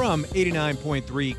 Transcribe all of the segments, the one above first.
From 89.3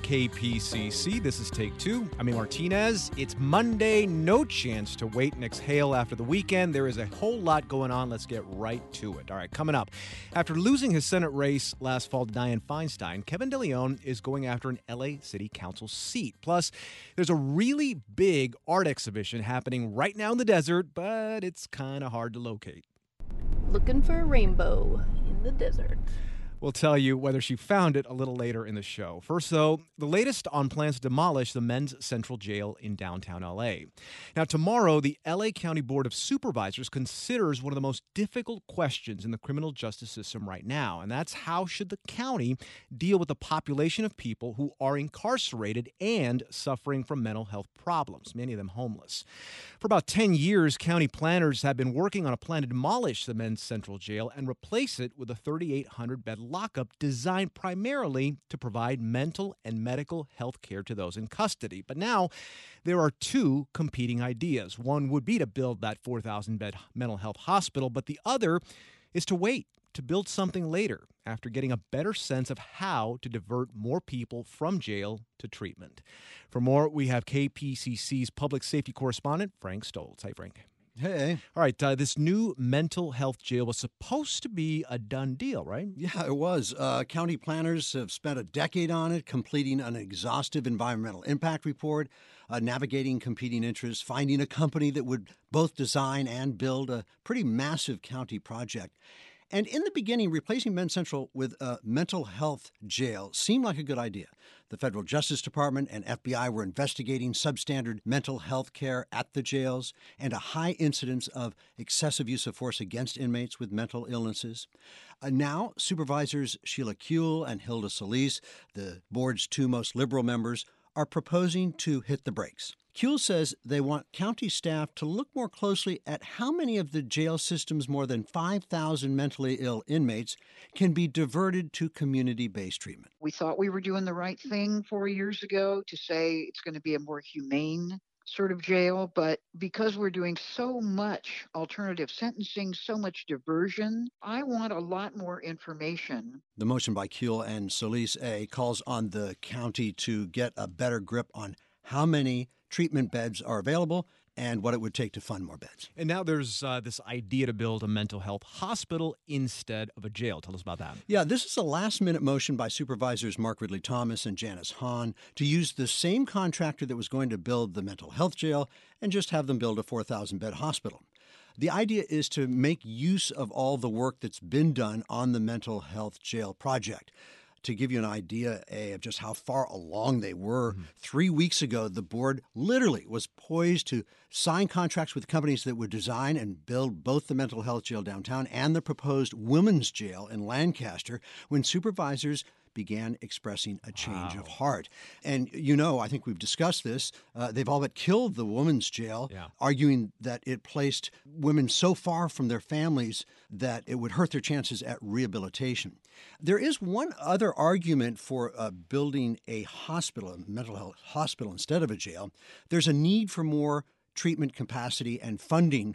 KPCC, this is Take Two. I'm A. Martinez. It's Monday. No chance to wait and exhale after the weekend. There is a whole lot going on. Let's get right to it. All right, coming up. After losing his Senate race last fall to Dianne Feinstein, Kevin De Leon is going after an LA City Council seat. Plus, there's a really big art exhibition happening right now in the desert, but it's kind of hard to locate. Looking for a rainbow in the desert. We'll tell you whether she found it a little later in the show. First, though, the latest on plans to demolish the men's central jail in downtown L.A. Now, tomorrow, the L.A. County Board of Supervisors considers one of the most difficult questions in the criminal justice system right now, and that's how should the county deal with the population of people who are incarcerated and suffering from mental health problems, many of them homeless. For about 10 years, county planners have been working on a plan to demolish the men's central jail and replace it with a 3,800-bed lockup designed primarily to provide mental and medical health care to those in custody. But now there are two competing ideas. One would be to build that 4,000-bed mental health hospital, but the other is to wait, to build something later after getting a better sense of how to divert more people from jail to treatment. For more, we have KPCC's public safety correspondent, Frank Stoltz. Hi, Frank. Hey. All right, this new mental health jail was supposed to be a done deal, right? Yeah, it was. County planners have spent a decade on it, completing an exhaustive environmental impact report, navigating competing interests, finding a company that would both design and build a pretty massive county project. And in the beginning, replacing Men's Central with a mental health jail seemed like a good idea. The Federal Justice Department and FBI were investigating substandard mental health care at the jails and a high incidence of excessive use of force against inmates with mental illnesses. Now, Supervisors Sheila Kuehl and Hilda Solis, the board's two most liberal members, are proposing to hit the brakes. Kuehl says they want county staff to look more closely at how many of the jail system's more than 5,000 mentally ill inmates can be diverted to community-based treatment. We thought we were doing the right thing 4 years ago to say it's going to be a more humane sort of jail, but because we're doing so much alternative sentencing, so much diversion, I want a lot more information. The motion by Kuehl and Solis calls on the county to get a better grip on how many treatment beds are available and what it would take to fund more beds. And now there's this idea to build a mental health hospital instead of a jail. Tell us about that. Yeah, this is a last-minute motion by Supervisors Mark Ridley Thomas and Janice Hahn to use the same contractor that was going to build the mental health jail and just have them build a 4,000-bed hospital. The idea is to make use of all the work that's been done on the mental health jail project. To give you an idea, of just how far along they were, 3 weeks ago, the board literally was poised to sign contracts with companies that would design and build both the mental health jail downtown and the proposed women's jail in Lancaster when supervisors began expressing a change of heart. And, I think we've discussed this. They've all but killed the women's jail, arguing that it placed women so far from their families that it would hurt their chances at rehabilitation. There is one other argument for building a hospital, a mental health hospital instead of a jail. There's a need for more treatment capacity and funding.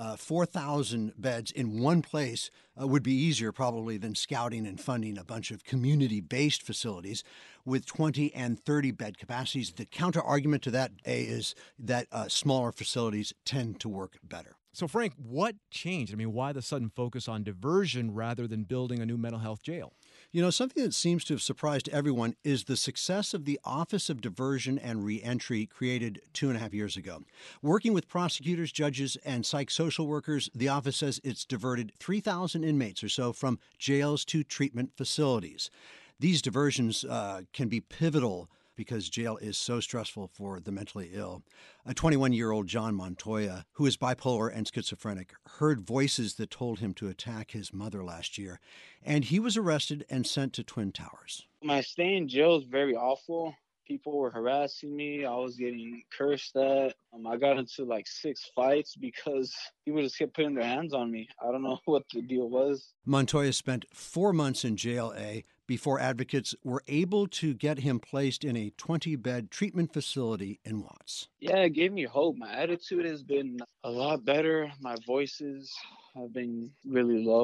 4,000 beds in one place would be easier probably than scouting and funding a bunch of community-based facilities with 20 and 30 bed capacities. The counter-argument to that, is that smaller facilities tend to work better. So, Frank, what changed? Why the sudden focus on diversion rather than building a new mental health jail? Something that seems to have surprised everyone is the success of the Office of Diversion and Reentry created 2.5 years ago. Working with prosecutors, judges, and psych social workers, the office says it's diverted 3,000 inmates or so from jails to treatment facilities. These diversions can be pivotal because jail is so stressful for the mentally ill. A 21-year-old John Montoya, who is bipolar and schizophrenic, heard voices that told him to attack his mother last year, and he was arrested and sent to Twin Towers. My stay in jail is very awful. People were harassing me. I was getting cursed at. I got into 6 fights because people just kept putting their hands on me. I don't know what the deal was. Montoya spent 4 months in jail, before advocates were able to get him placed in a 20-bed treatment facility in Watts. Yeah, it gave me hope. My attitude has been a lot better. My voices have been really low.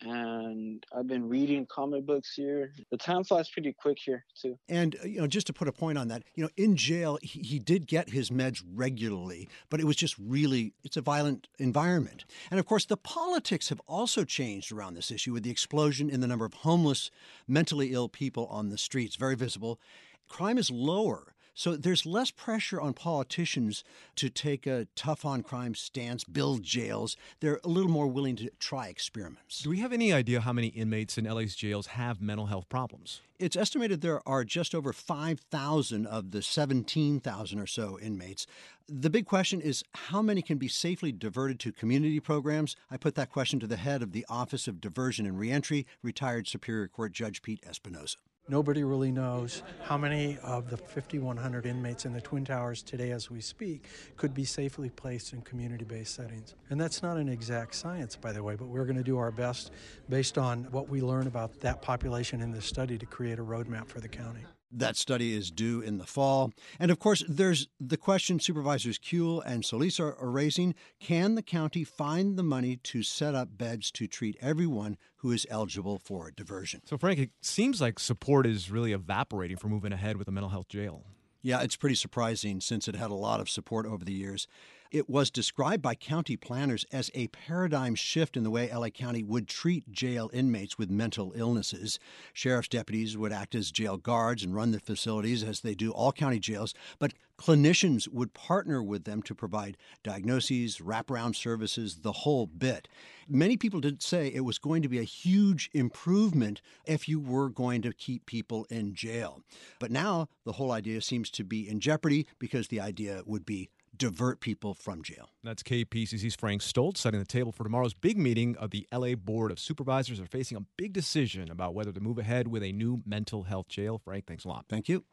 and I've been reading comic books here. The time flies pretty quick here, too. And, just to put a point on that, in jail, he did get his meds regularly, but it was just really, it's a violent environment. And of course, the politics have also changed around this issue with the explosion in the number of homeless, mentally ill people on the streets, very visible. Crime is lower. So there's less pressure on politicians to take a tough-on-crime stance, build jails. They're a little more willing to try experiments. Do we have any idea how many inmates in LA's jails have mental health problems? It's estimated there are just over 5,000 of the 17,000 or so inmates. The big question is how many can be safely diverted to community programs? I put that question to the head of the Office of Diversion and Reentry, retired Superior Court Judge Pete Espinoza. Nobody really knows how many of the 5,100 inmates in the Twin Towers today as we speak could be safely placed in community-based settings. And that's not an exact science, by the way, but we're going to do our best based on what we learn about that population in this study to create a roadmap for the county. That study is due in the fall. And of course, there's the question Supervisors Kuehl and Solis are raising. Can the county find the money to set up beds to treat everyone who is eligible for diversion? So, Frank, it seems like support is really evaporating for moving ahead with a mental health jail. Yeah, it's pretty surprising since it had a lot of support over the years. It was described by county planners as a paradigm shift in the way LA County would treat jail inmates with mental illnesses. Sheriff's deputies would act as jail guards and run the facilities as they do all county jails, but clinicians would partner with them to provide diagnoses, wraparound services, the whole bit. Many people did say it was going to be a huge improvement if you were going to keep people in jail. But now the whole idea seems to be in jeopardy because the idea would be divert people from jail. That's KPCC's Frank Stoltz setting the table for tomorrow's big meeting of the LA Board of Supervisors. Are facing a big decision about whether to move ahead with a new mental health jail. Frank, thanks a lot. Thank you.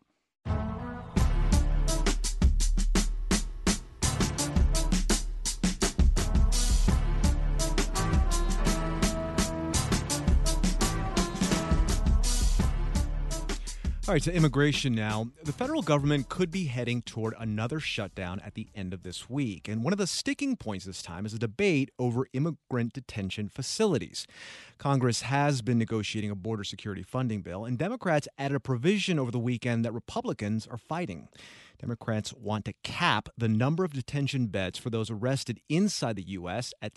All right, to immigration now. The federal government could be heading toward another shutdown at the end of this week. And one of the sticking points this time is a debate over immigrant detention facilities. Congress has been negotiating a border security funding bill, and Democrats added a provision over the weekend that Republicans are fighting. Democrats want to cap the number of detention beds for those arrested inside the U.S. at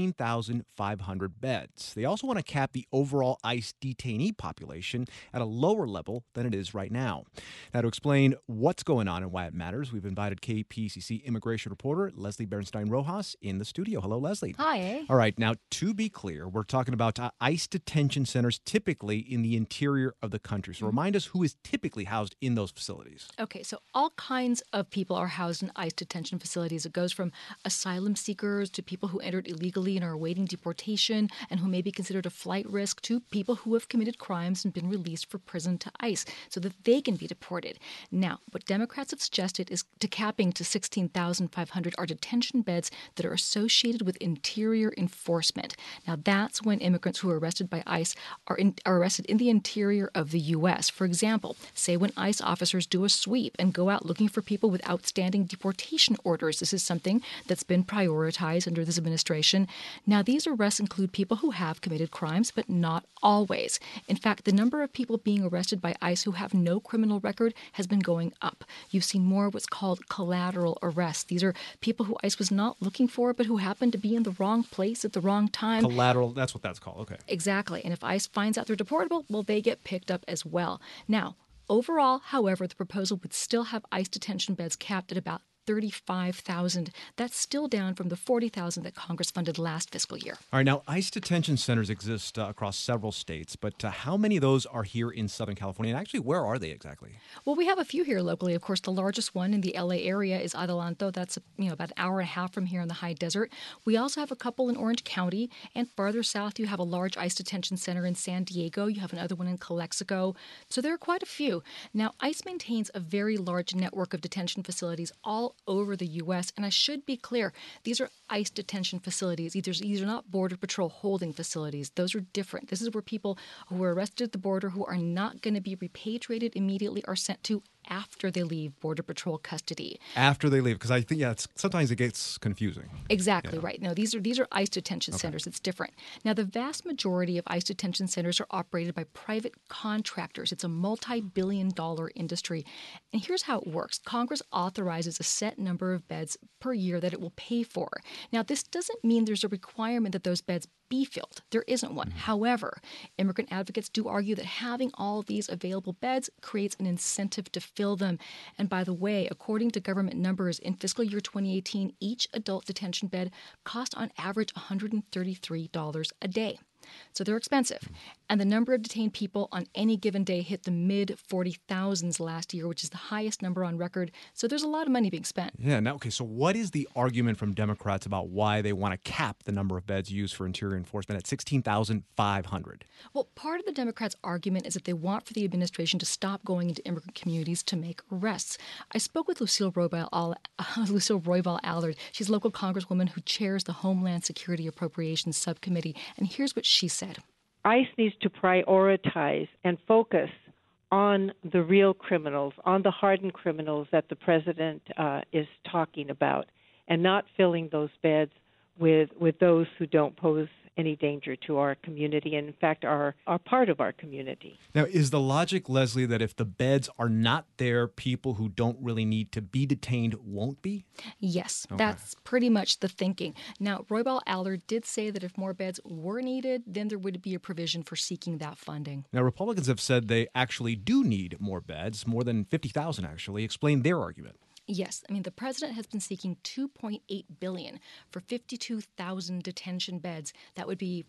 16,500 beds. They also want to cap the overall ICE detainee population at a lower level than it is right now. Now, to explain what's going on and why it matters, we've invited KPCC immigration reporter Leslie Bernstein Rojas in the studio. Hello, Leslie. Hi. All right. Now, to be clear, we're talking about ICE detention centers typically in the interior of the country. So remind us who is typically housed in those facilities. Okay, so all kinds of people are housed in ICE detention facilities. It goes from asylum seekers to people who entered illegally and are awaiting deportation and who may be considered a flight risk to people who have committed crimes and been released for prison to ICE so that they can be deported. Now, what Democrats have suggested is to capping to 16,500 are detention beds that are associated with interior enforcement. Now, that's when immigrants who are arrested by ICE are arrested in the interior of the U.S. For example, say when ICE officers do a sweep and go out looking for people with outstanding deportation orders. This is something that's been prioritized under this administration. Now, these arrests include people who have committed crimes, but not always. In fact, the number of people being arrested by ICE who have no criminal record has been going up. You've seen more of what's called collateral arrests. These are people who ICE was not looking for, but who happened to be in the wrong place at the wrong time. Collateral, that's what that's called. Okay. Exactly. And if ICE finds out they're deportable, well, they get picked up as well. Now, overall, however, the proposal would still have ICE detention beds capped at about 35,000. That's still down from the 40,000 that Congress funded last fiscal year. All right, now ICE detention centers exist across several states, but how many of those are here in Southern California? And actually, where are they exactly? Well, we have a few here locally. Of course, the largest one in the LA area is Adelanto. That's about an hour and a half from here in the high desert. We also have a couple in Orange County, and farther south, you have a large ICE detention center in San Diego. You have another one in Calexico. So there are quite a few. Now, ICE maintains a very large network of detention facilities all over the U.S. And I should be clear, these are ICE detention facilities. These are not Border Patrol holding facilities. Those are different. This is where people who were arrested at the border who are not going to be repatriated immediately are sent to after they leave Border Patrol custody. After they leave, because I think, sometimes it gets confusing. Exactly right. No, these are ICE detention centers. It's different. Now, the vast majority of ICE detention centers are operated by private contractors. It's a multi-billion-dollar industry. And here's how it works. Congress authorizes a set number of beds per year that it will pay for. Now, this doesn't mean there's a requirement that those beds be filled. There isn't one. However, immigrant advocates do argue that having all of these available beds creates an incentive to fill them. And by the way, according to government numbers, in fiscal year 2018, each adult detention bed cost on average $133 a day. So they're expensive. And the number of detained people on any given day hit the mid-40,000s last year, which is the highest number on record. So there's a lot of money being spent. Yeah. Now, okay, so what is the argument from Democrats about why they want to cap the number of beds used for interior enforcement at 16,500? Well, part of the Democrats' argument is that they want for the administration to stop going into immigrant communities to make arrests. I spoke with Lucille Roybal Allard. She's a local congresswoman who chairs the Homeland Security Appropriations Subcommittee. And here's what she said. ICE needs to prioritize and focus on the real criminals, on the hardened criminals that the president is talking about, and not filling those beds with those who don't pose any danger to our community and, in fact, are part of our community. Now, is the logic, Leslie, that if the beds are not there, people who don't really need to be detained won't be? Yes, that's pretty much the thinking. Now, Roybal Allard did say that if more beds were needed, then there would be a provision for seeking that funding. Now, Republicans have said they actually do need more beds, more than 50,000 actually. Explain their argument. Yes. I mean, the president has been seeking $2.8 billion for 52,000 detention beds. That would be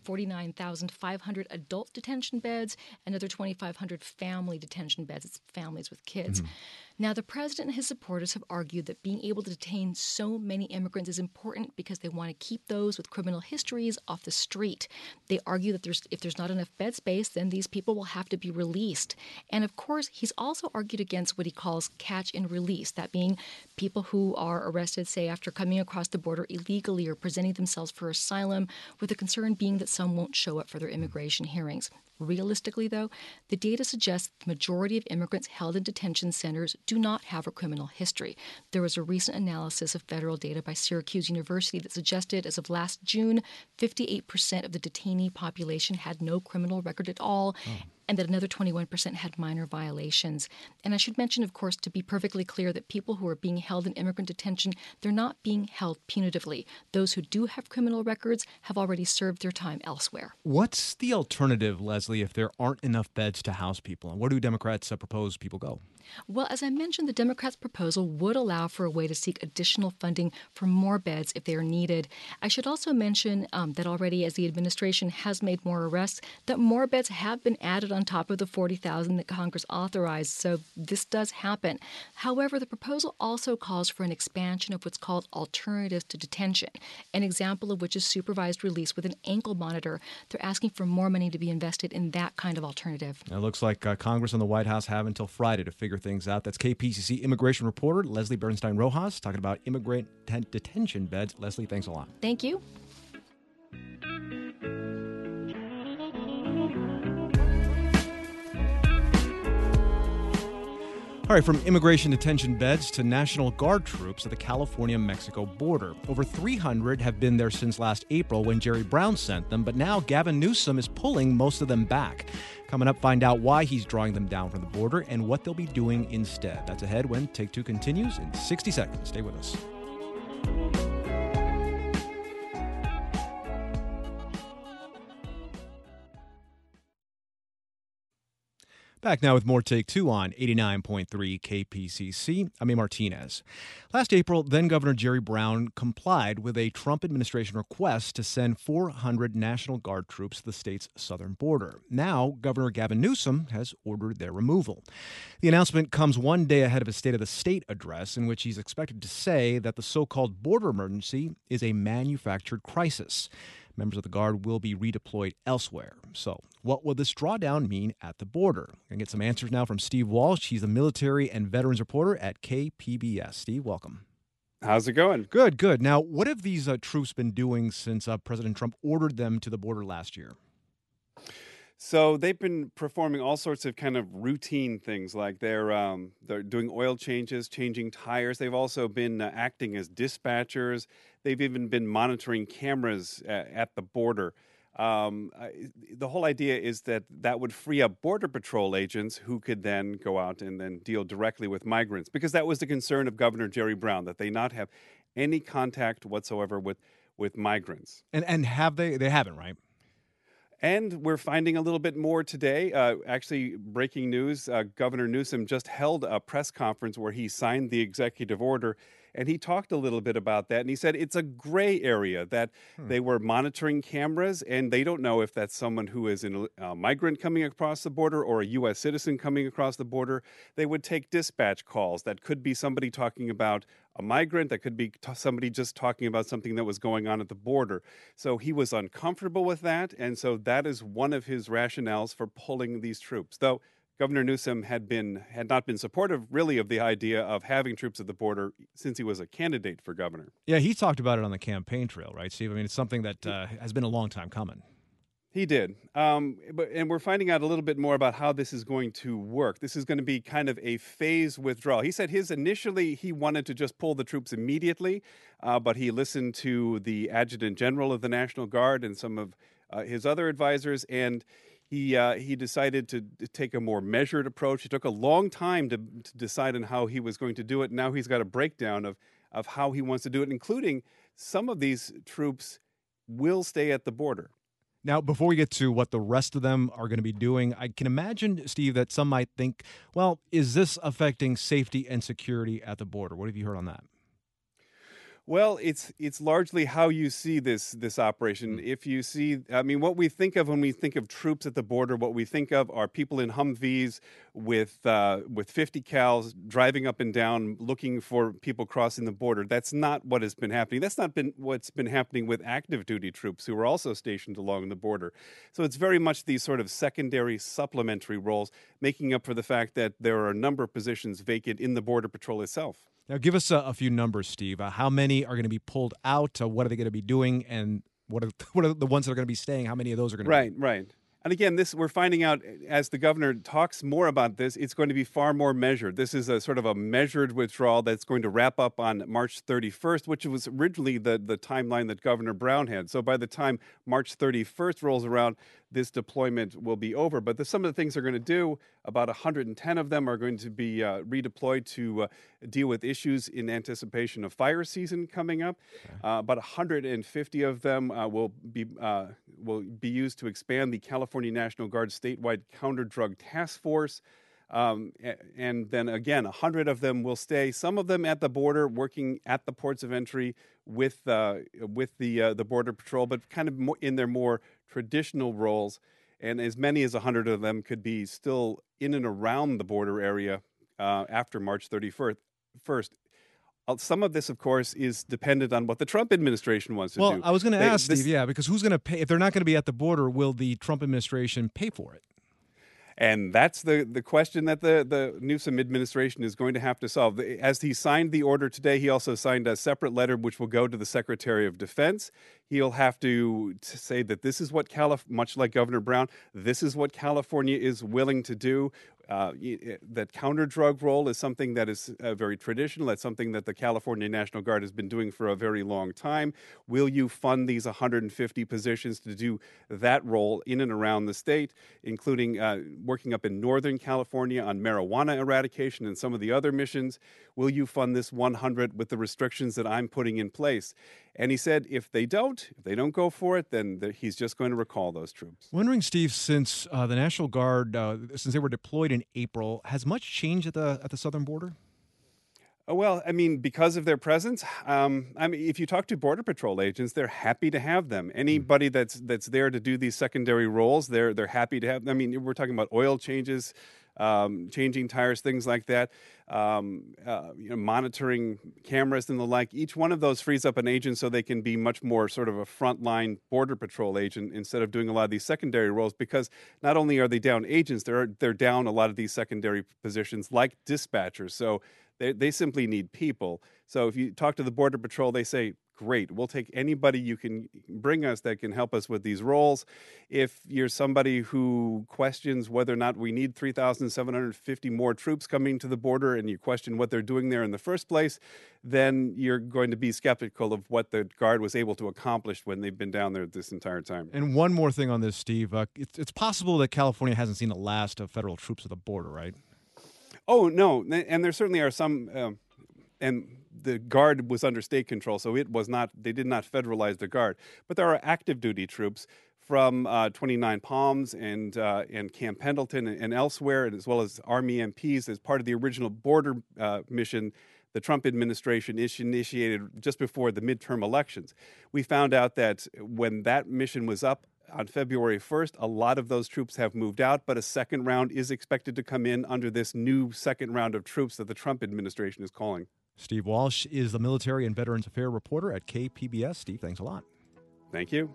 49,500 adult detention beds, another 2,500 family detention beds. It's families with kids. Now, the president and his supporters have argued that being able to detain so many immigrants is important because they want to keep those with criminal histories off the street. They argue that if there's not enough bed space, then these people will have to be released. And of course, he's also argued against what he calls catch and release, that being people who are arrested, say, after coming across the border illegally or presenting themselves for asylum, with the concern being that some won't show up for their immigration hearings. Realistically, though, the data suggests the majority of immigrants held in detention centers do not have a criminal history. There was a recent analysis of federal data by Syracuse University that suggested, as of last June, 58% of the detainee population had no criminal record at all, and that another 21% had minor violations. And I should mention, of course, to be perfectly clear, that people who are being held in immigrant detention, they're not being held punitively. Those who do have criminal records have already served their time elsewhere. What's the alternative, Leslie, if there aren't enough beds to house people? And where do Democrats propose people go? Well, as I mentioned, the Democrats' proposal would allow for a way to seek additional funding for more beds if they are needed. I should also mention that already, as the administration has made more arrests, that more beds have been added on top of the 40,000 that Congress authorized. So this does happen. However, the proposal also calls for an expansion of what's called alternatives to detention, an example of which is supervised release with an ankle monitor. They're asking for more money to be invested in that kind of alternative. It looks like Congress and the White House have until Friday to figure things out. That's KPCC immigration reporter Leslie Bernstein Rojas talking about immigrant detention beds. Leslie, thanks a lot. Thank you. All right, from immigration detention beds to National Guard troops at the California-Mexico border. Over 300 have been there since last April when Jerry Brown sent them, but now Gavin Newsom is pulling most of them back. Coming up, find out why he's drawing them down from the border and what they'll be doing instead. That's ahead when Take Two continues in 60 seconds. Stay with us. Back now with more Take Two on 89.3 KPCC. I'm A. Martinez. Last April, then-Governor Jerry Brown complied with a Trump administration request to send 400 National Guard troops to the state's southern border. Now, Governor Gavin Newsom has ordered their removal. The announcement comes one day ahead of his State of the State address, in which he's expected to say that the so-called border emergency is a manufactured crisis. Members of the Guard will be redeployed elsewhere. So, what will this drawdown mean at the border? We're going to get some answers now from Steve Walsh. He's a military and veterans reporter at KPBS. Steve, welcome. How's it going? Good, good. Now, what have these troops been doing since President Trump ordered them to the border last year? So they've been performing all sorts of kind of routine things, like they're doing oil changes, changing tires. They've also been acting as dispatchers. They've even been monitoring cameras at the border. The whole idea is that would free up Border Patrol agents who could then go out and then deal directly with migrants, because that was the concern of Governor Jerry Brown, that they not have any contact whatsoever with migrants. And have they? They haven't, right? And we're finding a little bit more today. Actually, breaking news, Governor Newsom just held a press conference where he signed the executive order, and he talked a little bit about that. And he said it's a gray area, that they were monitoring cameras, and they don't know if that's someone who is a migrant coming across the border or a U.S. citizen coming across the border. They would take dispatch calls. That could be somebody talking about a migrant. That could be somebody just talking about something that was going on at the border. So he was uncomfortable with that, and so that is one of his rationales for pulling these troops. Though Governor Newsom had not been supportive, really, of the idea of having troops at the border since he was a candidate for governor. Yeah, he talked about it on the campaign trail, right, Steve? I mean, it's something that has been a long time coming. He did. And we're finding out a little bit more about how this is going to work. This is going to be kind of a phased withdrawal. He said initially he wanted to just pull the troops immediately, but he listened to the Adjutant General of the National Guard and some of his other advisors, and he decided to take a more measured approach. It took a long time to decide on how he was going to do it. Now he's got a breakdown of how he wants to do it, including some of these troops will stay at the border. Now, before we get to what the rest of them are going to be doing, I can imagine, Steve, that some might think, well, is this affecting safety and security at the border? What have you heard on that? Well, it's largely how you see this operation. If you see, I mean, what we think of when we think of troops at the border, what we think of are people in Humvees with 50 cals driving up and down looking for people crossing the border. That's not what has been happening. That's not been what's been happening with active duty troops who are also stationed along the border. So it's very much these sort of secondary, supplementary roles, making up for the fact that there are a number of positions vacant in the Border Patrol itself. Now, give us a few numbers, Steve. How many are going to be pulled out? What are they going to be doing? And what are the ones that are going to be staying? How many of those are going to be? Right. And again, we're finding out as the governor talks more about this, it's going to be far more measured. This is a sort of a measured withdrawal that's going to wrap up on March 31st, which was originally the timeline that Governor Brown had. So by the time March 31st rolls around, this deployment will be over. But some of the things they're going to do, about 110 of them are going to be redeployed to deal with issues in anticipation of fire season coming up. Okay. About 150 of them will be used to expand the California National Guard statewide counter-drug task force. And then again, 100 of them will stay. Some of them at the border, working at the ports of entry with the Border Patrol, but kind of more in their more traditional roles. And as many as 100 of them could be still in and around the border area after March 31st. Some of this, of course, is dependent on what the Trump administration wants to do. Well, I was going to ask, Steve, because who's going to pay? If they're not going to be at the border, will the Trump administration pay for it? And that's the question that the Newsom administration is going to have to solve. As he signed the order today, he also signed a separate letter which will go to the Secretary of Defense. He'll have to say that this is what much like Governor Brown, this is what California is willing to do. That counter-drug role is something that is very traditional. That's something that the California National Guard has been doing for a very long time. Will you fund these 150 positions to do that role in and around the state, including working up in Northern California on marijuana eradication and some of the other missions? Will you fund this 100 with the restrictions that I'm putting in place? And he said if they don't go for it, then he's just going to recall those troops. Wondering, Steve, since the National Guard, since they were deployed in April, has much changed at the southern border? Well, I mean, because of their presence, if you talk to Border Patrol agents, they're happy to have them. Anybody that's there to do these secondary roles, they're happy to have them. I mean, we're talking about oil changes, changing tires, things like that, monitoring cameras and the like. Each one of those frees up an agent so they can be much more sort of a frontline Border Patrol agent instead of doing a lot of these secondary roles, because not only are they down agents, they're down a lot of these secondary positions like dispatchers. So they simply need people. So if you talk to the Border Patrol, they say, great. We'll take anybody you can bring us that can help us with these roles. If you're somebody who questions whether or not we need 3,750 more troops coming to the border and you question what they're doing there in the first place, then you're going to be skeptical of what the Guard was able to accomplish when they've been down there this entire time. And one more thing on this, Steve. It's possible that California hasn't seen the last of federal troops at the border, right? Oh, no. And there certainly are some, and the Guard was under state control, so it was not, they did not federalize the Guard. But there are active duty troops from 29 Palms and Camp Pendleton and elsewhere, as well as Army MPs as part of the original border mission the Trump administration initiated just before the midterm elections. We found out that when that mission was up on February 1st, a lot of those troops have moved out, but a second round is expected to come in under this new second round of troops that the Trump administration is calling. Steve Walsh is the military and veterans affairs reporter at KPBS. Steve, thanks a lot. Thank you.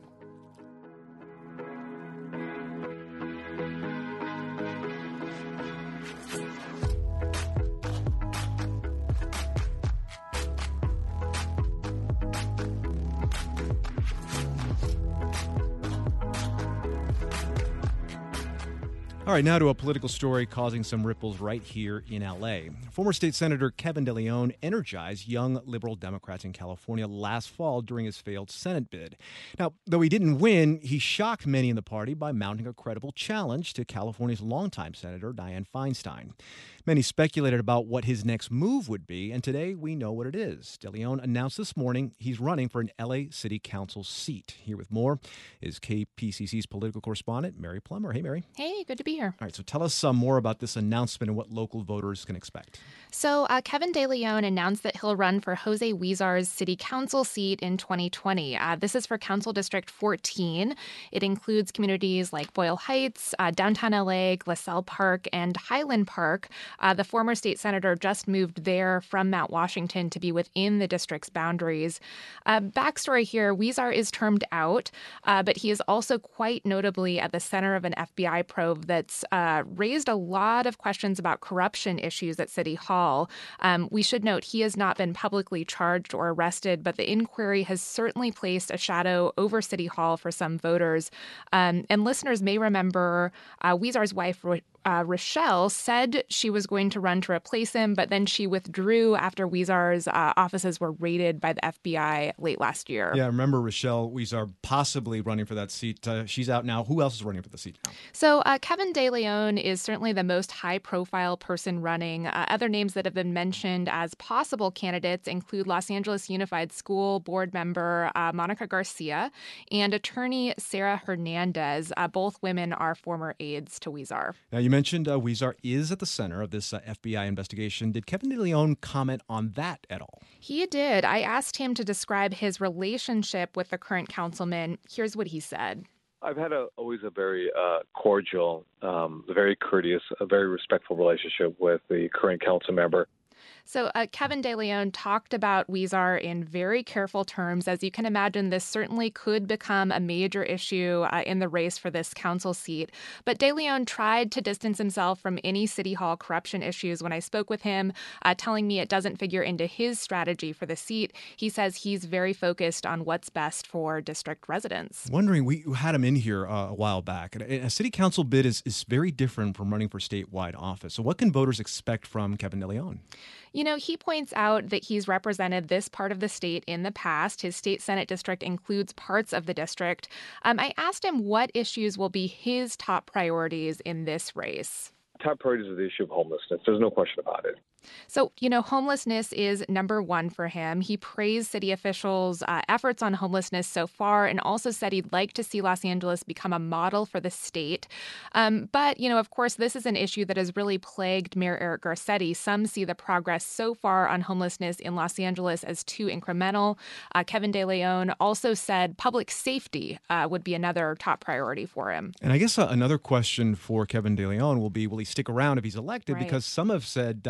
All right, now to a political story causing some ripples right here in L.A. Former State Senator Kevin DeLeon energized young liberal Democrats in California last fall during his failed Senate bid. Now, though he didn't win, he shocked many in the party by mounting a credible challenge to California's longtime Senator Dianne Feinstein. Many speculated about what his next move would be, and today we know what it is. DeLeon announced this morning he's running for an L.A. City Council seat. Here with more is KPCC's political correspondent, Mary Plummer. Hey, Mary. Hey, good to be here. All right, so tell us some more about this announcement and what local voters can expect. So Kevin DeLeon announced that he'll run for Jose Huizar's city council seat in 2020. This is for Council District 14. It includes communities like Boyle Heights, downtown LA, Glassell Park, and Highland Park. The former state senator just moved there from Mount Washington to be within the district's boundaries. Backstory here, Huizar is termed out, but he is also quite notably at the center of an FBI probe that's raised a lot of questions about corruption issues at City Hall. We should note he has not been publicly charged or arrested, but the inquiry has certainly placed a shadow over City Hall for some voters. And listeners may remember Huizar's wife, Rochelle, said she was going to run to replace him, but then she withdrew after Huizar's offices were raided by the FBI late last year. Yeah, I remember Rochelle Huizar possibly running for that seat. She's out now. Who else is running for the seat now? So Kevin DeLeon is certainly the most high-profile person running. Other names that have been mentioned as possible candidates include Los Angeles Unified School board member Monica Garcia and attorney Sarah Hernandez. Both women are former aides to Huizar. Now, you mentioned Huizar is at the center of this FBI investigation. Did Kevin DeLeon comment on that at all? He did. I asked him to describe his relationship with the current councilman. Here's what he said. I've had always a very cordial, very courteous, a very respectful relationship with the current council member. So Kevin DeLeon talked about Huizar in very careful terms. As you can imagine, this certainly could become a major issue in the race for this council seat. But DeLeon tried to distance himself from any City Hall corruption issues when I spoke with him, telling me it doesn't figure into his strategy for the seat. He says he's very focused on what's best for district residents. Wondering, we had him in here a while back. And a city council bid is very different from running for statewide office. So what can voters expect from Kevin DeLeon? You know, he points out that he's represented this part of the state in the past. His state Senate district includes parts of the district. I asked him what issues will be his top priorities in this race. Top priority is the issue of homelessness. There's no question about it. So, you know, homelessness is number one for him. He praised city officials' efforts on homelessness so far and also said he'd like to see Los Angeles become a model for the state. But, you know, of course, this is an issue that has really plagued Mayor Eric Garcetti. Some see the progress so far on homelessness in Los Angeles as too incremental. Kevin DeLeon also said public safety would be another top priority for him. And I guess another question for Kevin DeLeon will be, will he stick around if he's elected? Right. Because some have said that he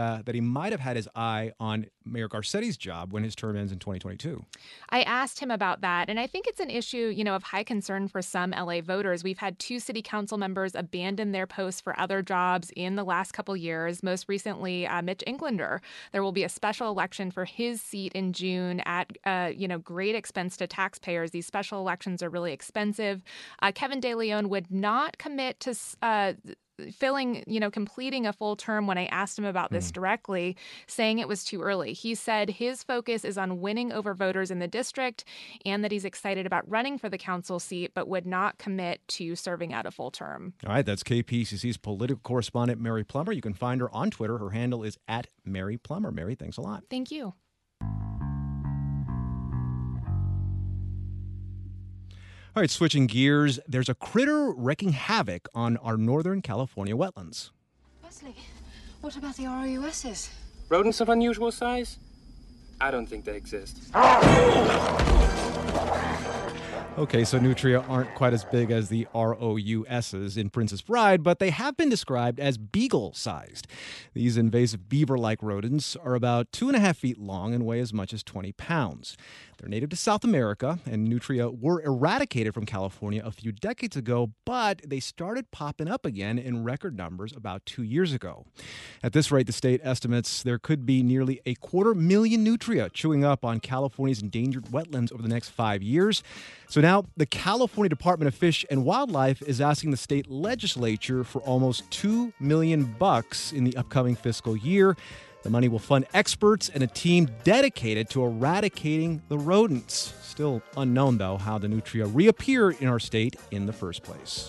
might have had his eye on Mayor Garcetti's job when his term ends in 2022. I asked him about that, and I think it's an issue, of high concern for some LA voters. We've had 2 city council members abandon their posts for other jobs in the last couple years, most recently Mitch Englander. There will be a special election for his seat in June at, great expense to taxpayers. These special elections are really expensive. Kevin De Leon would not commit to completing a full term when I asked him about this directly, saying it was too early. He said his focus is on winning over voters in the district and that he's excited about running for the council seat, but would not commit to serving out a full term. All right, that's KPCC's political correspondent, Mary Plummer. You can find her on Twitter. Her handle is @MaryPlummer. Mary, thanks a lot. Thank you. All right, switching gears, there's a critter wreaking havoc on our Northern California wetlands. Wesley, what about the ROUSs? Rodents of unusual size? I don't think they exist. Okay, so nutria aren't quite as big as the ROUSs in Princess Bride, but they have been described as beagle-sized. These invasive beaver-like rodents are about 2.5 feet long and weigh as much as 20 pounds. They're native to South America, and nutria were eradicated from California a few decades ago, but they started popping up again in record numbers about 2 years ago. At this rate, the state estimates there could be nearly 250,000 nutria chewing up on California's endangered wetlands over the next 5 years. So now the California Department of Fish and Wildlife is asking the state legislature for almost $2 million in the upcoming fiscal year. The money will fund experts and a team dedicated to eradicating the rodents. Still unknown, though, how the nutria reappeared in our state in the first place.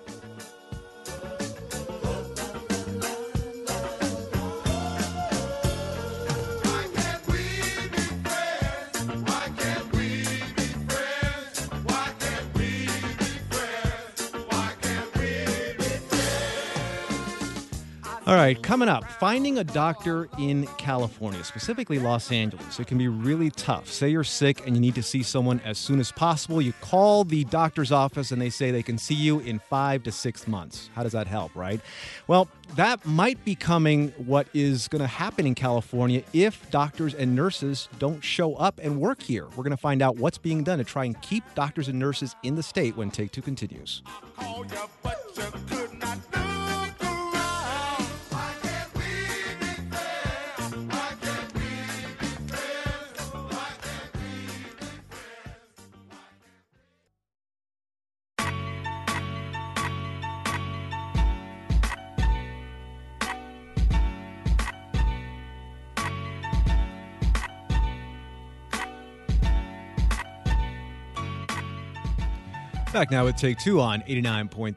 All right, coming up, finding a doctor in California, specifically Los Angeles. It can be really tough. Say you're sick and you need to see someone as soon as possible. You call the doctor's office and they say they can see you in 5 to 6 months. How does that help, right? Well, that might be coming what is going to happen in California if doctors and nurses don't show up and work here. We're going to find out what's being done to try and keep doctors and nurses in the state when Take Two continues. Back now with Take Two on 89.3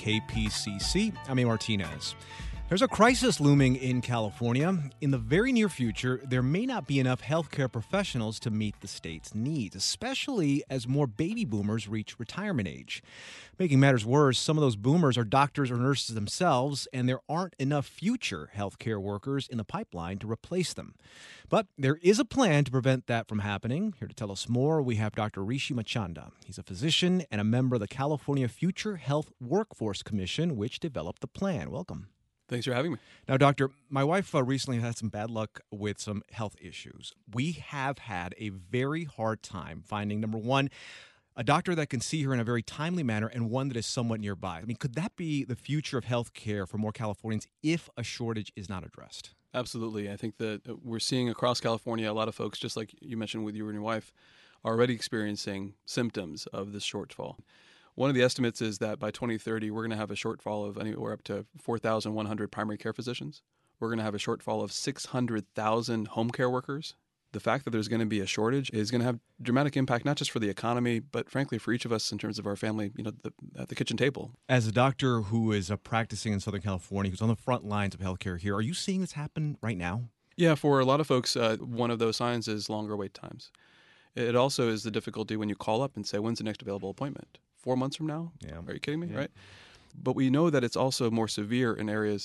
KPCC. I'm A. Martinez. There's a crisis looming in California. In the very near future, there may not be enough healthcare professionals to meet the state's needs, especially as more baby boomers reach retirement age. Making matters worse, some of those boomers are doctors or nurses themselves, and there aren't enough future healthcare workers in the pipeline to replace them. But there is a plan to prevent that from happening. Here to tell us more, we have Dr. Rishi Machanda. He's a physician and a member of the California Future Health Workforce Commission, which developed the plan. Welcome. Thanks for having me. Now, doctor, my wife recently had some bad luck with some health issues. We have had a very hard time finding, number one, a doctor that can see her in a very timely manner and one that is somewhat nearby. I mean, could that be the future of healthcare for more Californians if a shortage is not addressed? Absolutely. I think that we're seeing across California a lot of folks, just like you mentioned with you and your wife, are already experiencing symptoms of this shortfall. One of the estimates is that by 2030, we're going to have a shortfall of anywhere up to 4,100 primary care physicians. We're going to have a shortfall of 600,000 home care workers. The fact that there's going to be a shortage is going to have dramatic impact, not just for the economy, but frankly for each of us in terms of our family, at the kitchen table. As a doctor who is practicing in Southern California, who's on the front lines of healthcare here, are you seeing this happen right now? Yeah, for a lot of folks, one of those signs is longer wait times. It also is the difficulty when you call up and say, when's the next available appointment? 4 months from now? Yeah. Are you kidding me? Yeah. Right? But we know that it's also more severe in areas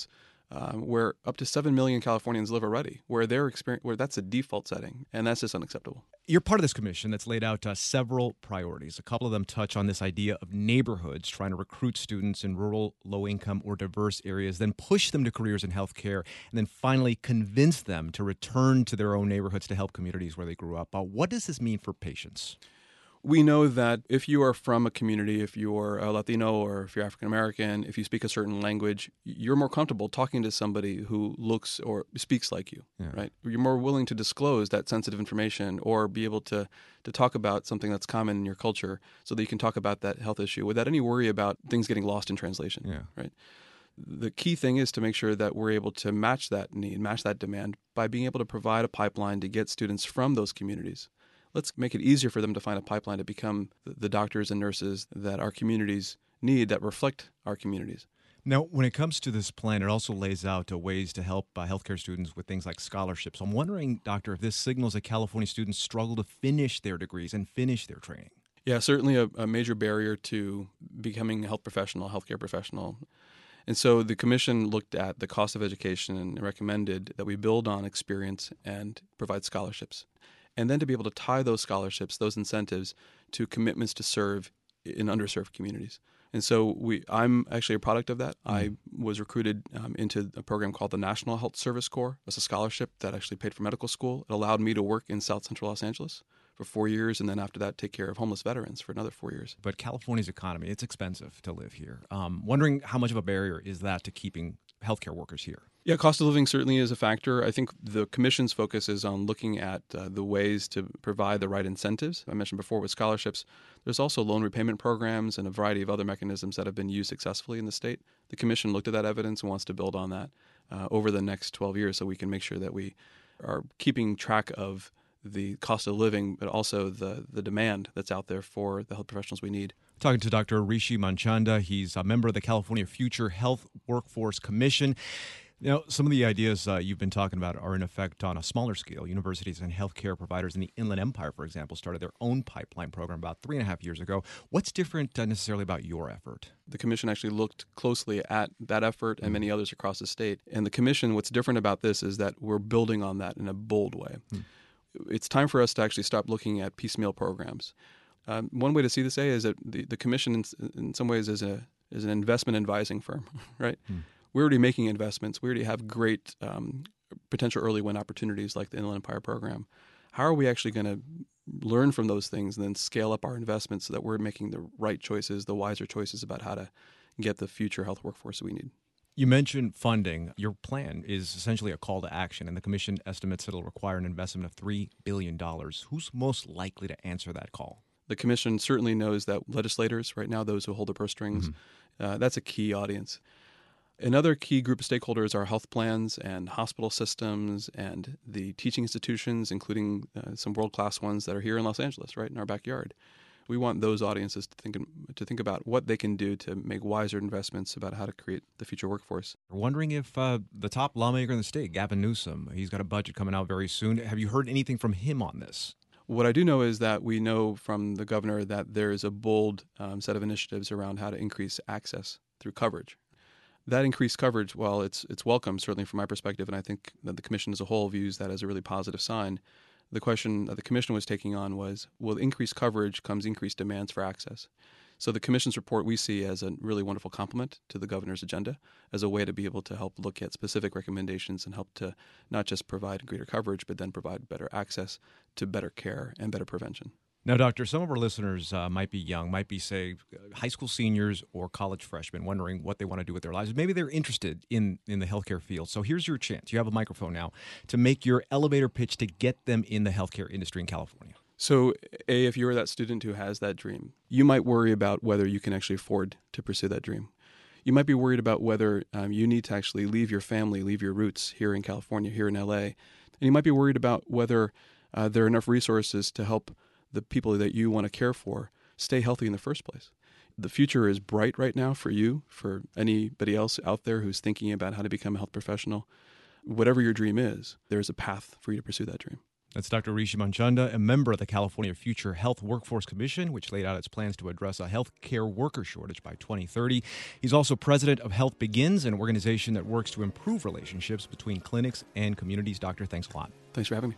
where up to 7 million Californians live already, where that's a default setting, and that's just unacceptable. You're part of this commission that's laid out several priorities. A couple of them touch on this idea of neighborhoods, trying to recruit students in rural, low-income, or diverse areas, then push them to careers in healthcare, and then finally convince them to return to their own neighborhoods to help communities where they grew up. What does this mean for patients? We know that if you are from a community, if you're a Latino or if you're African American, if you speak a certain language, you're more comfortable talking to somebody who looks or speaks like you, right? You're more willing to disclose that sensitive information or be able to talk about something that's common in your culture so that you can talk about that health issue without any worry about things getting lost in translation, right? The key thing is to make sure that we're able to match that need, match that demand by being able to provide a pipeline to get students from those communities. Let's make it easier for them to find a pipeline to become the doctors and nurses that our communities need, that reflect our communities. Now, when it comes to this plan, it also lays out ways to help healthcare students with things like scholarships. I'm wondering, Doctor, if this signals that California students struggle to finish their degrees and finish their training. Yeah, certainly a major barrier to becoming a healthcare professional. And so the commission looked at the cost of education and recommended that we build on experience and provide scholarships. And then to be able to tie those scholarships, those incentives, to commitments to serve in underserved communities. And so I'm actually a product of that. I was recruited into a program called the National Health Service Corps as a scholarship that actually paid for medical school. It allowed me to work in South Central Los Angeles for 4 years, and then after that, take care of homeless veterans for another 4 years. But California's economy, it's expensive to live here. Wondering how much of a barrier is that to keeping healthcare workers here? Yeah, cost of living certainly is a factor. I think the commission's focus is on looking at the ways to provide the right incentives. I mentioned before with scholarships. There's also loan repayment programs and a variety of other mechanisms that have been used successfully in the state. The commission looked at that evidence and wants to build on that over the next 12 years so we can make sure that we are keeping track of the cost of living, but also the demand that's out there for the health professionals we need. Talking to Dr. Rishi Manchanda. He's a member of the California Future Health Workforce Commission. Now, some of the ideas you've been talking about are in effect on a smaller scale. Universities and healthcare providers in the Inland Empire, for example, started their own pipeline program about 3.5 years ago. What's different necessarily about your effort? The commission actually looked closely at that effort and many others across the state. And the commission, what's different about this is that we're building on that in a bold way. It's time for us to actually stop looking at piecemeal programs. One way to see this is that the commission, in some ways, is an investment advising firm, right? We're already making investments. We already have great potential early win opportunities like the Inland Empire program. How are we actually going to learn from those things and then scale up our investments so that we're making the right choices, the wiser choices about how to get the future health workforce that we need? You mentioned funding. Your plan is essentially a call to action, and the commission estimates it'll require an investment of $3 billion. Who's most likely to answer that call? The commission certainly knows that legislators, right now, those who hold the purse strings, that's a key audience. Another key group of stakeholders are health plans and hospital systems and the teaching institutions, including some world-class ones that are here in Los Angeles, right in our backyard. We want those audiences to think about what they can do to make wiser investments about how to create the future workforce. We're wondering if the top lawmaker in the state, Gavin Newsom, he's got a budget coming out very soon. Have you heard anything from him on this? What I do know is that we know from the governor that there is a bold set of initiatives around how to increase access through coverage. That increased coverage, while it's welcome, certainly from my perspective, and I think that the commission as a whole views that as a really positive sign, the question that the commission was taking on was, with increased coverage comes increased demands for access. So the commission's report we see as a really wonderful complement to the governor's agenda as a way to be able to help look at specific recommendations and help to not just provide greater coverage, but then provide better access to better care and better prevention. Now, Doctor, some of our listeners might be young, might be, say, high school seniors or college freshmen wondering what they want to do with their lives. Maybe they're interested in the healthcare field. So here's your chance. You have a microphone now to make your elevator pitch to get them in the healthcare industry in California. So, if you're that student who has that dream, you might worry about whether you can actually afford to pursue that dream. You might be worried about whether you need to actually leave your family, leave your roots here in California, here in LA. And you might be worried about whether there are enough resources to help the people that you want to care for stay healthy in the first place. The future is bright right now for you, for anybody else out there who's thinking about how to become a health professional. Whatever your dream is, there's a path for you to pursue that dream. That's Dr. Rishi Manchanda, a member of the California Future Health Workforce Commission, which laid out its plans to address a health care worker shortage by 2030. He's also president of Health Begins, an organization that works to improve relationships between clinics and communities. Doctor, thanks a lot. Thanks for having me.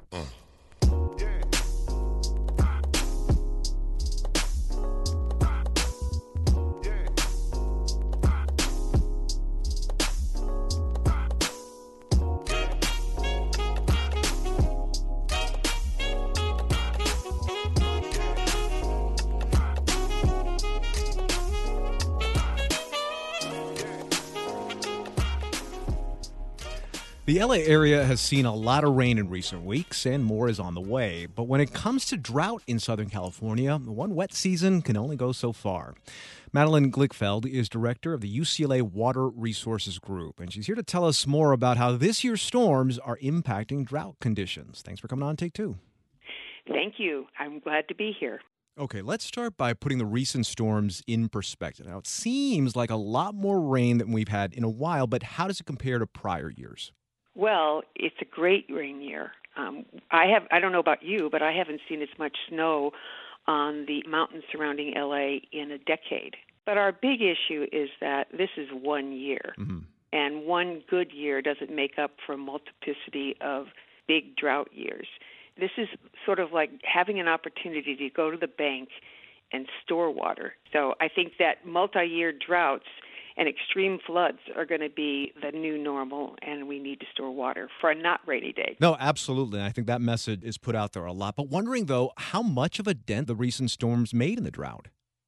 The LA area has seen a lot of rain in recent weeks, and more is on the way. But when it comes to drought in Southern California, one wet season can only go so far. Madeline Glickfeld is director of the UCLA Water Resources Group, and she's here to tell us more about how this year's storms are impacting drought conditions. Thanks for coming on Take Two. Thank you. I'm glad to be here. Okay, let's start by putting the recent storms in perspective. Now, it seems like a lot more rain than we've had in a while, but how does it compare to prior years? Well, it's a great rain year. I don't know about you, but I haven't seen as much snow on the mountains surrounding LA in a decade. But our big issue is that this is 1 year, and one good year doesn't make up for a multiplicity of big drought years. This is sort of like having an opportunity to go to the bank and store water. So I think that multi-year droughts and extreme floods are going to be the new normal, and we need to store water for a not rainy day. No, absolutely. I think that message is put out there a lot. But wondering, though, how much of a dent the recent storms made in the drought?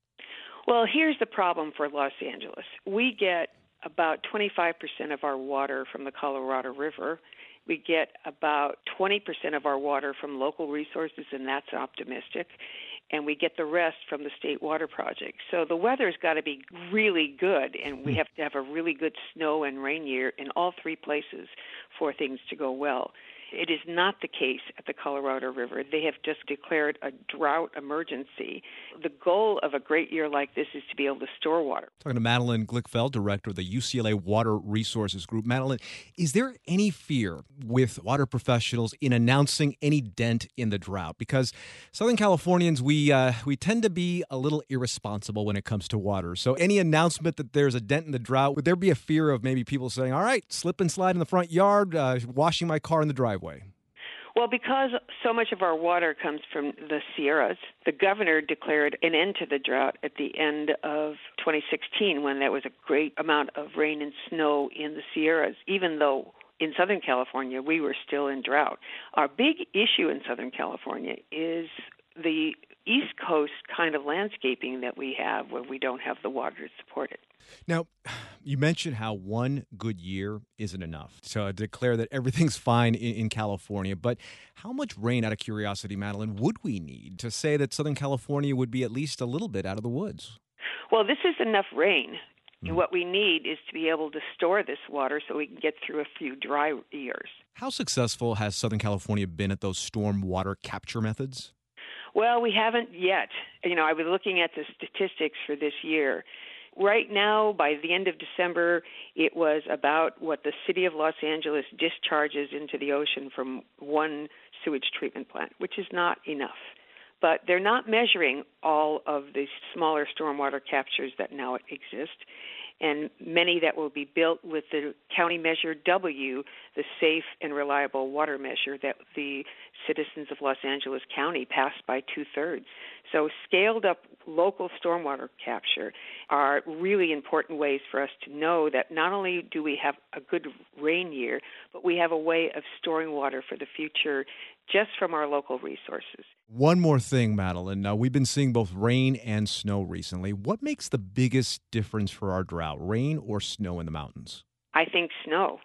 Well, here's the problem for Los Angeles. We get about 25% of our water from the Colorado River. We get about 20% of our water from local resources, and that's optimistic. And we get the rest from the State Water Project. So the weather's got to be really good, and we have to have a really good snow and rain year in all three places for things to go well. It is not the case at the Colorado River. They have just declared a drought emergency. The goal of a great year like this is to be able to store water. Talking to Madeline Glickfeld, director of the UCLA Water Resources Group. Madeline, is there any fear with water professionals in announcing any dent in the drought? Because Southern Californians, we tend to be a little irresponsible when it comes to water. So any announcement that there's a dent in the drought, would there be a fear of maybe people saying, all right, slip and slide in the front yard, washing my car in the driveway? Well, because so much of our water comes from the Sierras, the governor declared an end to the drought at the end of 2016 when there was a great amount of rain and snow in the Sierras, even though in Southern California we were still in drought. Our big issue in Southern California is the East Coast kind of landscaping that we have where we don't have the water to support it. Now, you mentioned how one good year isn't enough to declare that everything's fine in California. But how much rain, out of curiosity, Madeline, would we need to say that Southern California would be at least a little bit out of the woods? Well, this is enough rain. And what we need is to be able to store this water so we can get through a few dry years. How successful has Southern California been at those storm water capture methods? Well, we haven't yet. I was looking at the statistics for this year. Right now, by the end of December, it was about what the city of Los Angeles discharges into the ocean from one sewage treatment plant, which is not enough. But they're not measuring all of the smaller stormwater captures that now exist, and many that will be built with the County Measure W, the safe and reliable water measure that the citizens of Los Angeles County passed by 2/3. So scaled up local stormwater capture are really important ways for us to know that not only do we have a good rain year, but we have a way of storing water for the future just from our local resources. One more thing, Madeline. Now, we've been seeing both rain and snow recently. What makes the biggest difference for our drought, rain or snow in the mountains? I think snow.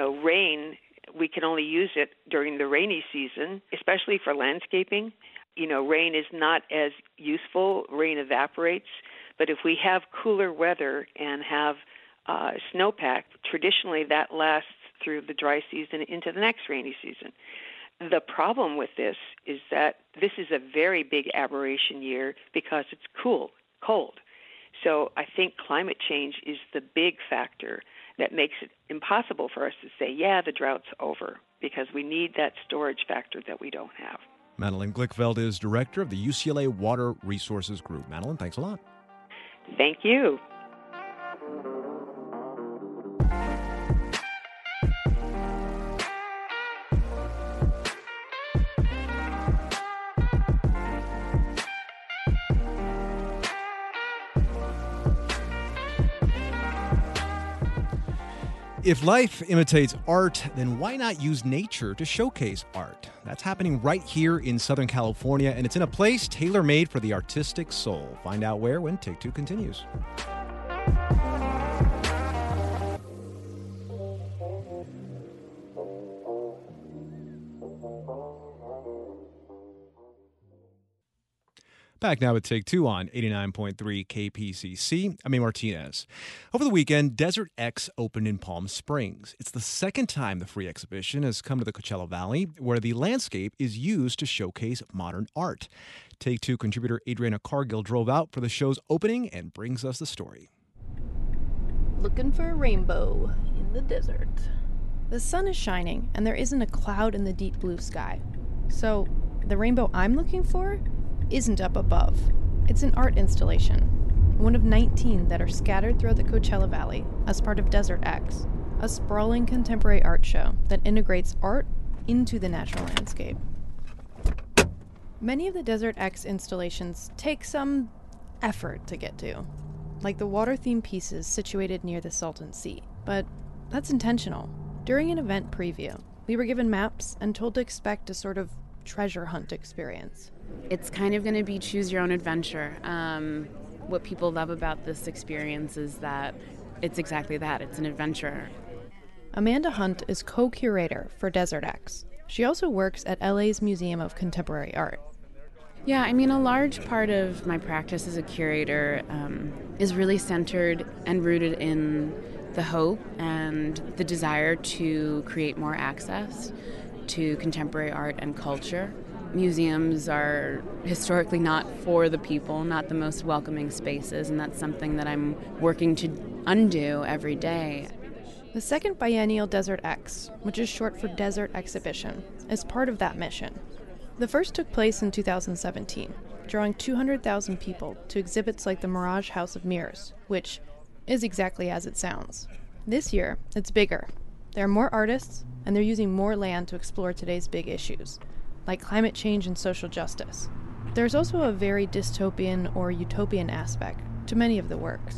Rain, we can only use it during the rainy season, especially for landscaping. Rain is not as useful. Rain evaporates. But if we have cooler weather and have snowpack, traditionally that lasts through the dry season into the next rainy season. The problem with this is that this is a very big aberration year because it's cold. So I think climate change is the big factor that makes it impossible for us to say, yeah, the drought's over, because we need that storage factor that we don't have. Madeline Glickfeld is director of the UCLA Water Resources Group. Madeline, thanks a lot. Thank you. If life imitates art, then why not use nature to showcase art? That's happening right here in Southern California, and it's in a place tailor-made for the artistic soul. Find out where when Take Two continues. Back now with Take Two on 89.3 KPCC. I'm A. Martinez. Over the weekend, Desert X opened in Palm Springs. It's the second time the free exhibition has come to the Coachella Valley, where the landscape is used to showcase modern art. Take Two contributor Adriana Cargill drove out for the show's opening and brings us the story. Looking for a rainbow in the desert. The sun is shining, and there isn't a cloud in the deep blue sky. So, the rainbow I'm looking for isn't up above. It's an art installation, one of 19 that are scattered throughout the Coachella Valley as part of Desert X, a sprawling contemporary art show that integrates art into the natural landscape. Many of the Desert X installations take some effort to get to, like the water-themed pieces situated near the Salton Sea, but that's intentional. During an event preview, we were given maps and told to expect a sort of treasure hunt experience. It's kind of going to be choose your own adventure. What people love about this experience is that it's exactly that. It's an adventure. Amanda Hunt is co-curator for Desert X. She also works at LA's Museum of Contemporary Art. Yeah, I mean, a large part of my practice as a curator is really centered and rooted in the hope and the desire to create more access to contemporary art and culture. Museums are historically not for the people, not the most welcoming spaces, and that's something that I'm working to undo every day. The second biennial Desert X, which is short for Desert Exhibition, is part of that mission. The first took place in 2017, drawing 200,000 people to exhibits like the Mirage House of Mirrors, which is exactly as it sounds. This year, it's bigger. There are more artists, and they're using more land to explore today's big issues, like climate change and social justice. There's also a very dystopian or utopian aspect to many of the works.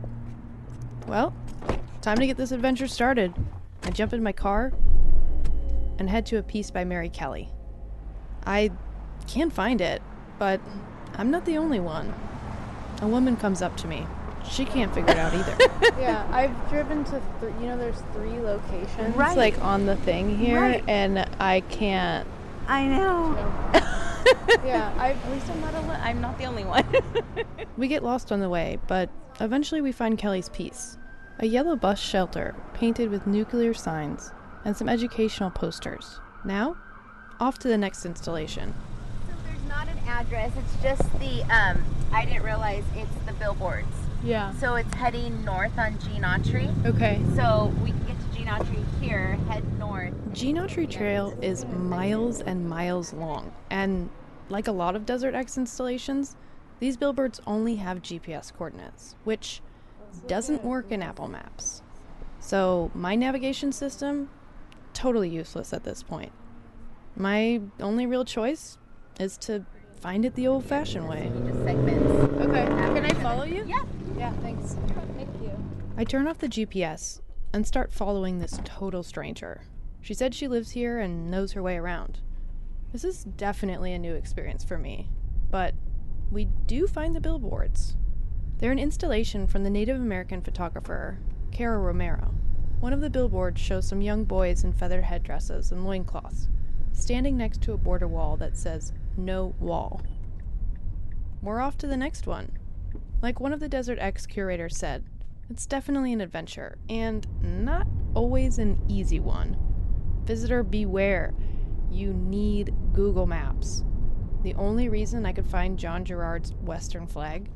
Well, time to get this adventure started. I jump in my car and head to a piece by Mary Kelly. I can't find it, but I'm not the only one. A woman comes up to me. She can't figure it out either. Yeah, I've driven to, there's 3 locations, Right. like on the thing here, Right. and I can't. I know. Yeah, At least I'm not the only one. We get lost on the way, but eventually we find Kelly's piece. A yellow bus shelter painted with nuclear signs and some educational posters. Now, off to the next installation. So there's not an address, it's just the, I didn't realize it's the billboards. Yeah. So it's heading north on Gene Autry. Okay. So we can get to Gene Autry here, head north. Gene Autry Trail is miles and miles long, and like a lot of Desert X installations, these billboards only have GPS coordinates, which doesn't work in Apple Maps. So my navigation system, totally useless at this point. My only real choice is to find it the old-fashioned way. Okay. Can I follow you? Yeah. Yeah, thanks. Thank you. I turn off the GPS and start following this total stranger. She said she lives here and knows her way around. This is definitely a new experience for me, but we do find the billboards. They're an installation from the Native American photographer, Cara Romero. One of the billboards shows some young boys in feathered headdresses and loincloths, standing next to a border wall that says, "No wall." We're off to the next one. Like one of the Desert X curators said, it's definitely an adventure, and not always an easy one. Visitor beware. You need Google Maps. The only reason I could find John Gerard's Western flag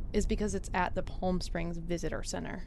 is because it's at the Palm Springs Visitor Center.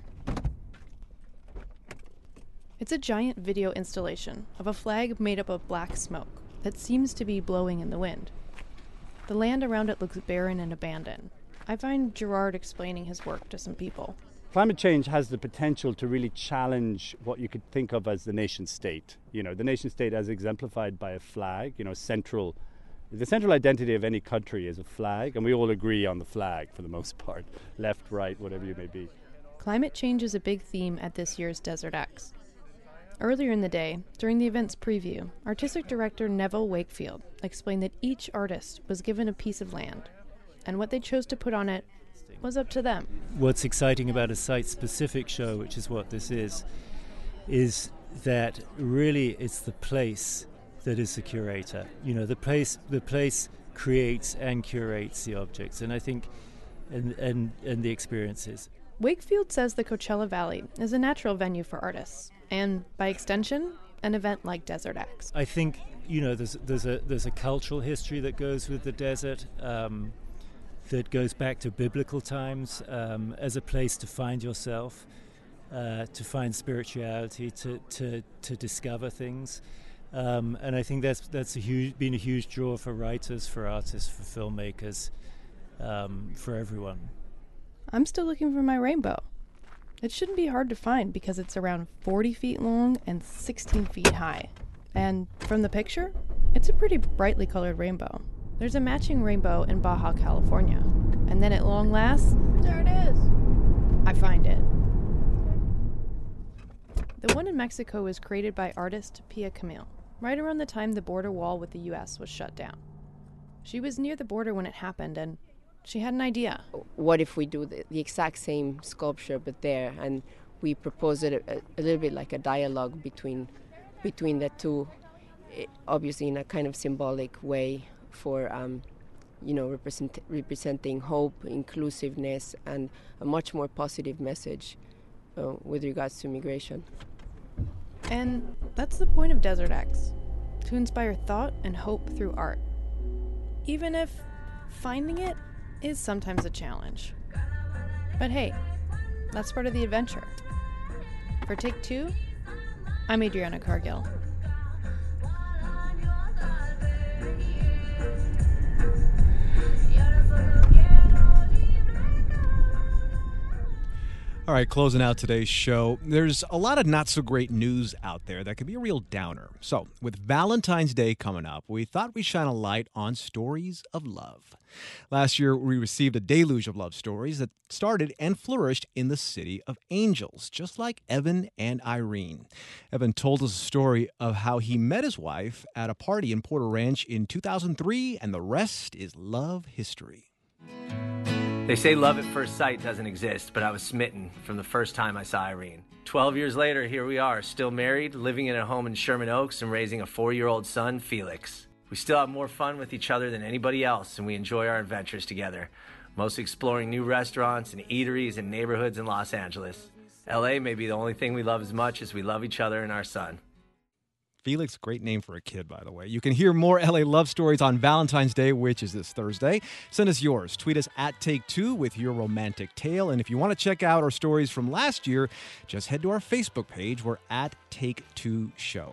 It's a giant video installation of a flag made up of black smoke that seems to be blowing in the wind. The land around it looks barren and abandoned. I find Gerard explaining his work to some people. Climate change has the potential to really challenge what you could think of as the nation state. You know, the nation state as exemplified by a flag, the central identity of any country is a flag, and we all agree on the flag for the most part, left, right, whatever you may be. Climate change is a big theme at this year's Desert X. Earlier in the day, during the event's preview, artistic director Neville Wakefield explained that each artist was given a piece of land, and what they chose to put on it was up to them. What's exciting about a site-specific show, which is what this is that really it's the place that is the curator. The place creates and curates the objects, and I think, and the experiences. Wakefield says the Coachella Valley is a natural venue for artists, and by extension, an event like Desert X. I think there's a cultural history that goes with the desert. That goes back to biblical times as a place to find yourself, to find spirituality, to discover things, and I think that's been a huge draw for writers, for artists, for filmmakers, for everyone. I'm still looking for my rainbow. It shouldn't be hard to find because it's around 40 feet long and 16 feet high, and from the picture, it's a pretty brightly colored rainbow. There's a matching rainbow in Baja California, and then at long last, there it is. I find it. The one in Mexico was created by artist Pia Camille, right around the time the border wall with the U.S. was shut down. She was near the border when it happened, and she had an idea. What if we do the exact same sculpture, but there, and we propose it a little bit like a dialogue between the two, obviously in a kind of symbolic way, for representing hope, inclusiveness, and a much more positive message with regards to migration. And that's the point of Desert X, to inspire thought and hope through art, even if finding it is sometimes a challenge. But hey, that's part of the adventure. For Take Two, I'm Adriana Cargill. All right, closing out today's show, there's a lot of not-so-great news out there that could be a real downer. So, with Valentine's Day coming up, we thought we'd shine a light on stories of love. Last year, we received a deluge of love stories that started and flourished in the City of Angels, just like Evan and Irene. Evan told us a story of how he met his wife at a party in Porter Ranch in 2003, and the rest is love history. They say love at first sight doesn't exist, but I was smitten from the first time I saw Irene. 12 years later, here we are, still married, living in a home in Sherman Oaks and raising a 4-year-old son, Felix. We still have more fun with each other than anybody else, and we enjoy our adventures together, mostly exploring new restaurants and eateries and neighborhoods in Los Angeles. LA may be the only thing we love as much as we love each other and our son. Felix, great name for a kid, by the way. You can hear more LA love stories on Valentine's Day, which is this Thursday. Send us yours. Tweet us at Take2 with your romantic tale. And if you want to check out our stories from last year, just head to our Facebook page. We're at Take2 Show.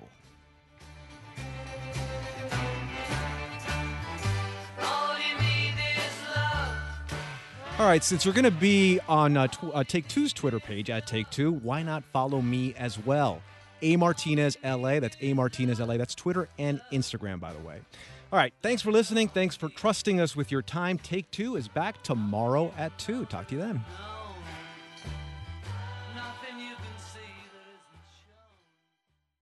All right, since you're going to be on Take2's Twitter page, at Take2, why not follow me as well? A Martinez LA. That's A Martinez LA. That's Twitter and Instagram, by the way. All right. Thanks for listening. Thanks for trusting us with your time. Take Two is back tomorrow at 2. Talk to you then.